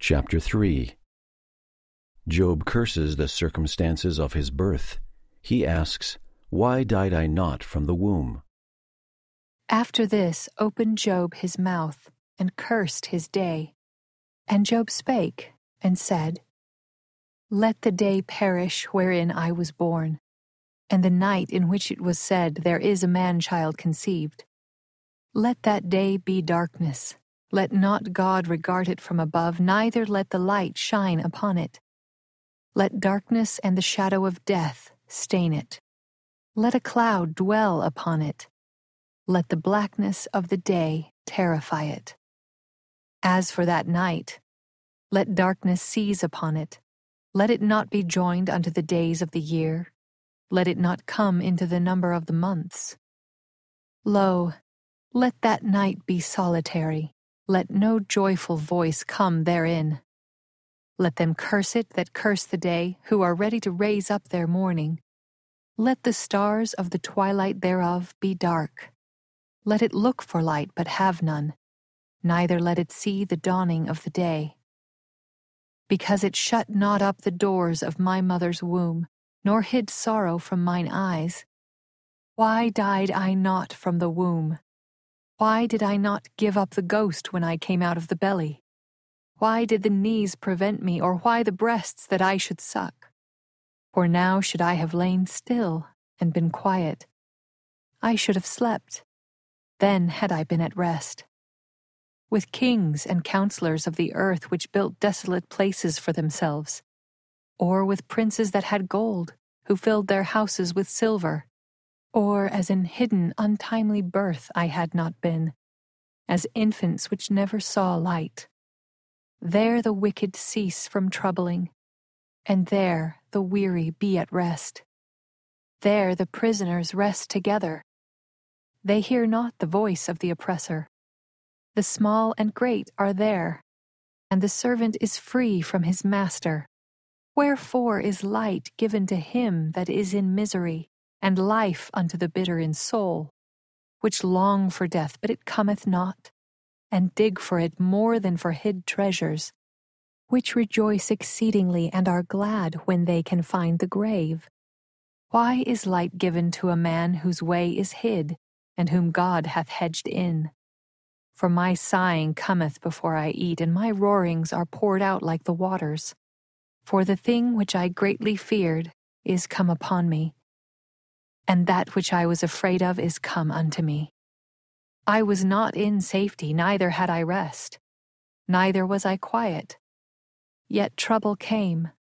Chapter 3. Job curses the circumstances of his birth. He asks, "Why died I not from the womb?" After this opened Job his mouth, and cursed his day. And Job spake, and said, Let the day perish wherein I was born, and the night in which it was said, There is a man-child conceived. Let that day be darkness. Let not God regard it from above, neither let the light shine upon it. Let darkness and the shadow of death stain it. Let a cloud dwell upon it. Let the blackness of the day terrify it. As for that night, let darkness seize upon it. Let it not be joined unto the days of the year. Let it not come into the number of the months. Lo, let that night be solitary. Let no joyful voice come therein. Let them curse it that curse the day, who are ready to raise up their mourning. Let the stars of the twilight thereof be dark. Let it look for light, but have none, neither let it see the dawning of the day. Because it shut not up the doors of my mother's womb, nor hid sorrow from mine eyes. Why died I not from the womb? Why did I not give up the ghost when I came out of the belly? Why did the knees prevent me, or why the breasts that I should suck? For now should I have lain still and been quiet. I should have slept. Then had I been at rest. With kings and counselors of the earth which built desolate places for themselves, or with princes that had gold, who filled their houses with silver, or as in hidden untimely birth I had not been, as infants which never saw light. There the wicked cease from troubling, and there the weary be at rest. There the prisoners rest together. They hear not the voice of the oppressor. The small and great are there, and the servant is free from his master. Wherefore is light given to him that is in misery, and life unto the bitter in soul, which long for death, but it cometh not, and dig for it more than for hid treasures, which rejoice exceedingly and are glad when they can find the grave. Why is light given to a man whose way is hid, and whom God hath hedged in? For my sighing cometh before I eat, and my roarings are poured out like the waters. For the thing which I greatly feared is come upon me, and that which I was afraid of is come unto me. I was not in safety, neither had I rest, neither was I quiet. Yet trouble came,